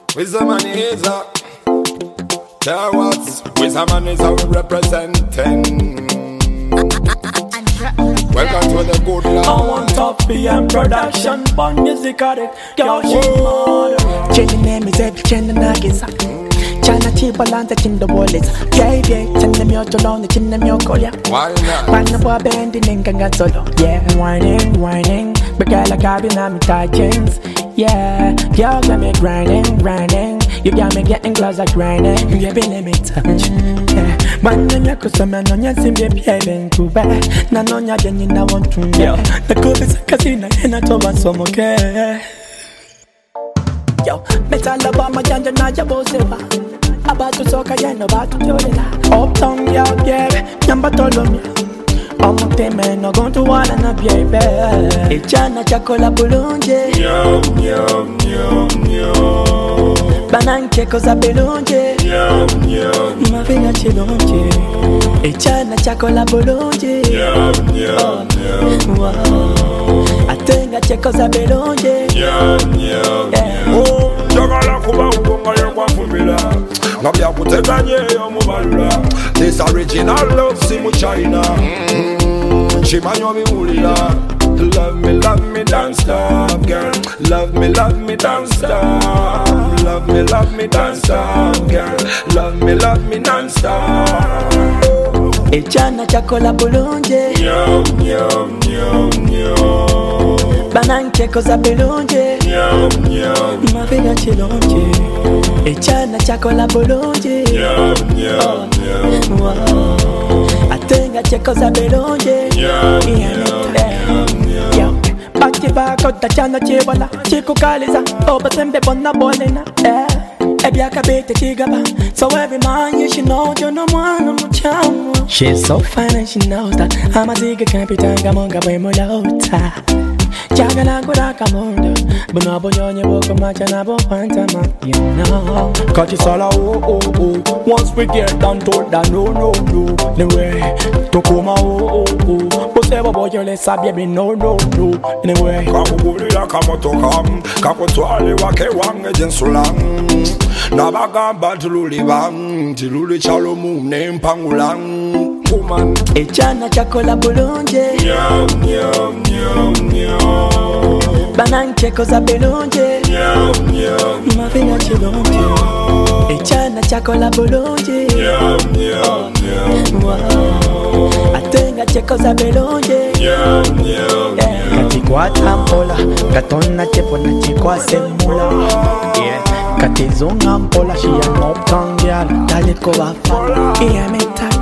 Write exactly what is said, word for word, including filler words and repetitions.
With the money is a tell what's with the money is a representing. Welcome to the good life. I want top P M production, fun music addict, girl she mother. Change name is every change the nuggets. China cheap balance in the wallets. Yeah, yeah, change them your tone, change them your collar. Why not? Man, the boy bending and got solo. Yeah, whining, whining. But girl, I got me, I'm tight jeans. Yeah, girl, got me grinding, grinding. You got me getting close like grinding. You be let me touch. Yeah, man, when you cause I'm on your sim, baby, I'm in Cuba. Na no, you're getting I want to. Yeah, the cool is a casino, and I told us some okay. Yo, metal about my janja, na your boss ever. About to talk again, about to do it. Uptown, yeah, yeah, number told me. I'm a team man, no going to one and a baby. It's Chana Chacola Bulunje. Yo, yo, yo, yo. Bananke cosa belunje. Yo, yo. Ma figa chilunje. It's Chana Chacola Bulunje. Yo, yo, yo. Wow. I think I check cosa belunje. Yo, yo, yo. Jagala kuba ubonga yekwa fumila. Ngabya kuteganye yo mubalula. This original love simu China. Chimanyo biwulila. Love me, love me, don't stop, girl. Love me, love me, don't stop. Love me, love me, don't stop, girl. Love me, love me, don't stop. Echana chakola bulunje. Yo, yo, yo, yo. Bananke cosa belunje. Yo, yo. Ma figa chilunje. Echana chakola bulunje. Yo, yo, yo. Wow. I think I check cosa belunje. Yo, yo, yo. Yo. Baki bako tachana chibola. Chiku kaliza. Oba sembe bona bolena. Eh. Ebiaka bete chigaba. So every man you should know you no mwana muchamu. She's so fine and she knows that. I'm a zigga kapitanga monga bwemulota. Jagala kuraka mondo. Bunabo nyonye boko macha na bo pantama. You know. Cause it's all a oh oh oh. Once we get down to that no no no. The way to come oh oh oh. Poseba boy you let's baby no no no. Anyway. Kakubulila kamotokam. Kakutwali wake wange jensulang. Nabagamba tululibang. Tiluli chalomu nempangulang. Woman. Echana chakola bulunje. Yo, yo, yo, yo. Bananke cosa belunje. Yo, yo. Ma figa chilunje. Echana chakola bulunje. Yo, yo, yo. Wow. I think I check cosa belunje. Yo, yo, yo. Katikwa tampola. Katona chepo na chikwa semula. Yeah. Katizunga mpola. She a no tongue girl. Dalit ko wafala. Yeah, me tak.